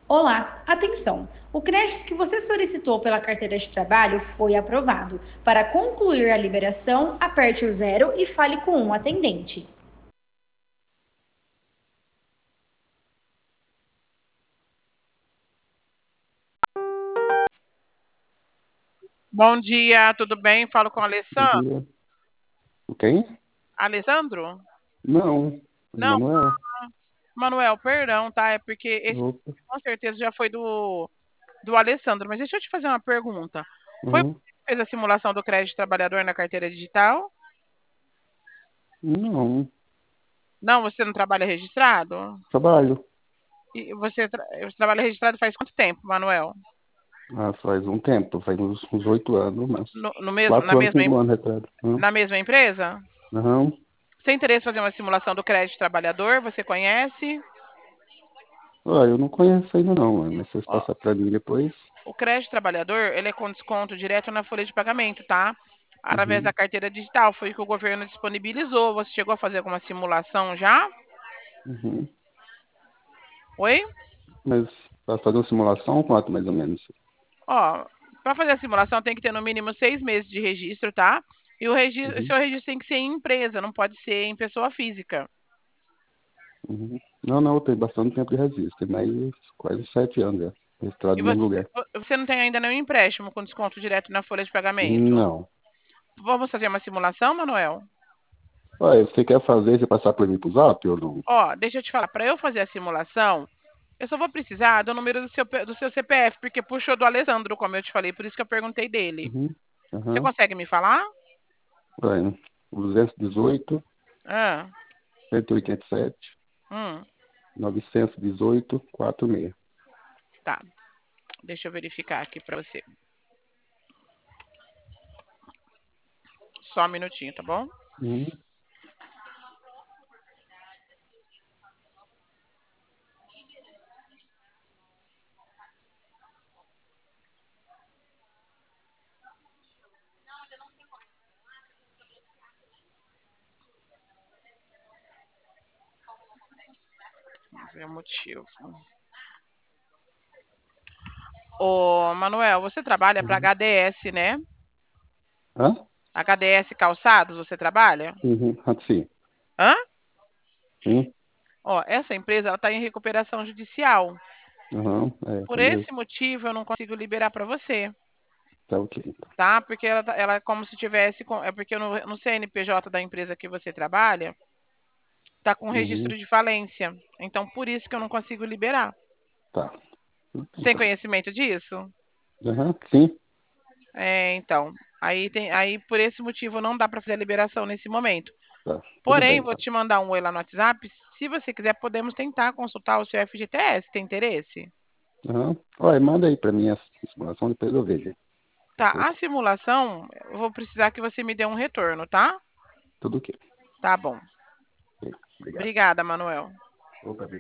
Olá, atenção! O crédito que você solicitou pela carteira de trabalho foi aprovado. Para concluir a liberação, aperte o zero e fale com um atendente. Bom dia, tudo bem? Falo com o Bom Alessandro. dia. Quem? Alessandro? Não, Não, Emanuel. Manuel, perdão, tá? É porque esse Opa. com certeza já foi do Alessandro. Mas deixa eu te fazer uma pergunta. Foi você Uhum. que fez a simulação do crédito trabalhador na carteira digital? Não, Não, você não trabalha registrado? trabalho. E você trabalha registrado faz quanto tempo, Manuel? Faz um tempo, faz uns 8 anos, mas No mesmo, 4 anos, 5 anos atrás. na mesma empresa? Aham. Você tem interesse em fazer uma simulação do crédito trabalhador? Você conhece? Eu não conheço ainda não, mas vocês Ó, passar para mim depois. o crédito trabalhador, ele é com desconto direto na folha de pagamento, tá? Através da Uhum. carteira digital, foi o que o governo disponibilizou. Você chegou a fazer alguma simulação já? Uhum. Oi? Mas para fazer uma simulação, quanto mais ou menos? Ó, para fazer a simulação tem que ter no mínimo 6 meses de registro, tá? E o Uhum. seu registro tem que ser em empresa, não pode ser em pessoa física. Uhum. Não, eu tenho bastante tempo de registro, tem mais quase 7 anos já, registrado E no mesmo lugar. você não tem ainda nenhum empréstimo com desconto direto na folha de pagamento. Não. Vamos fazer uma simulação, Manuel? Você quer fazer, você passar por mim pro Zap ou não? Ó, deixa eu te falar, para eu fazer a simulação, eu só vou precisar do número do seu CPF, porque puxou do Alessandro, como eu te falei, por isso que eu perguntei dele. Uhum. Você Aham. consegue me falar? Vai, 218, Ah, 187, hum, 918, 46. tá. Deixa eu verificar aqui para você. Só um minutinho, tá bom? Uhum. Vamos ver o motivo. Ô, Manuel, você trabalha para Uhum. HDS, né? Hã? HDS Calçados, você trabalha? Uhum. Sim. Hã? Sim. Ó, essa empresa ela está em recuperação judicial. Aham. Por É mesmo. esse motivo, eu não consigo liberar para você, Tá ok, então. tá? Porque ela é como se tivesse. É porque no CNPJ da empresa que você trabalha, tá com registro Uhum. de falência. Então, por isso que eu não consigo liberar. Tá. Você tem Então. conhecimento disso? Aham. Sim. Então. Aí, por esse motivo, não dá para fazer a liberação nesse momento. Tá. Tudo bem, Porém, vou então. te mandar um oi lá no WhatsApp. Se você quiser, podemos tentar consultar o seu FGTS. Tem interesse? Aham. Olha, manda aí pra mim essa simulação, depois eu vejo. Tá. Depois. A simulação, eu vou precisar que você me dê um retorno, tá? Tudo ok. Tá bom. Ok. Obrigado. Obrigada, Manuel. Opa,